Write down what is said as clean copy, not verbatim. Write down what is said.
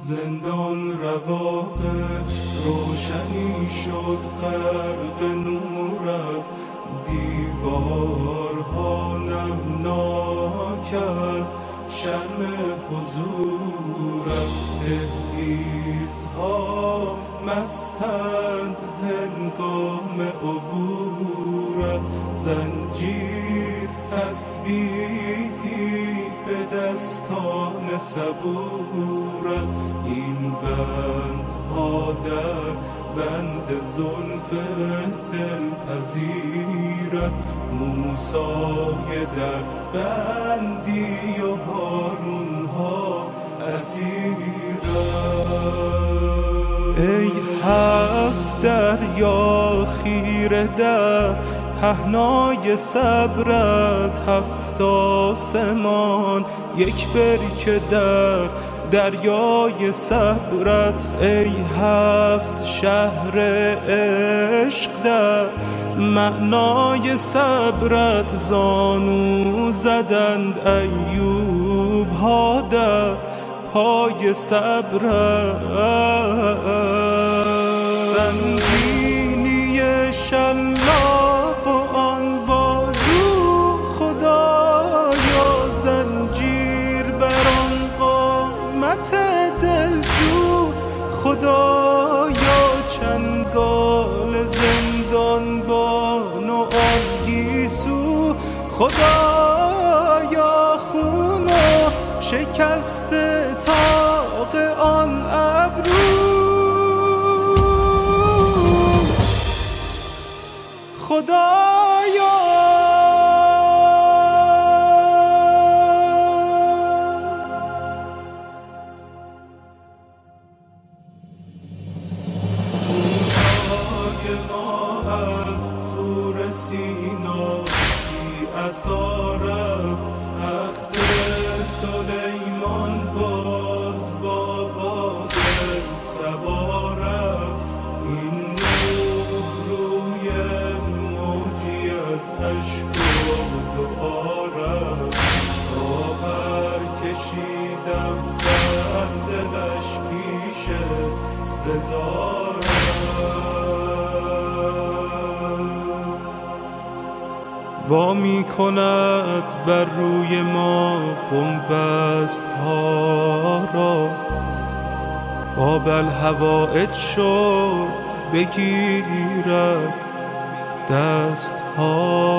زندان رواقه روشنی شد غرق نورت، دیوارها نمناک از شرم حضورت، دهلیزها مستند هنگام عبورت، زنجیر تسبیحی به دستان صبورت، این بندها در بند زلف دلپذیرت، موسای در بندی و هارونها اسیرت. ای هفت دریا خیره در پهنای صبرت، هفت آسمان یک برکه در دریای صبرت، ای هفت شهر عشق در معنای صبرت، زانو زدند ایوب ها در پای صبرت، سنگینی شلاق و آن بازو خدایا، زنجیر بر آن قامت دلجو خدایا، چنگال زندان بان و آن گیسو خدایا، خون و شکست طاق آن ابرو خدایا. موسای ما از طور سینا بی عصا رفت، تخت سلیمان باز با باد صبا رفت، این نور روی موجی از اشک و دعا رفت، تا برکشیدم در دلش پیش رضا رفت. وا می کند بر روی ما بنبست ها را، باب الحوائج شد بگیرد دست ها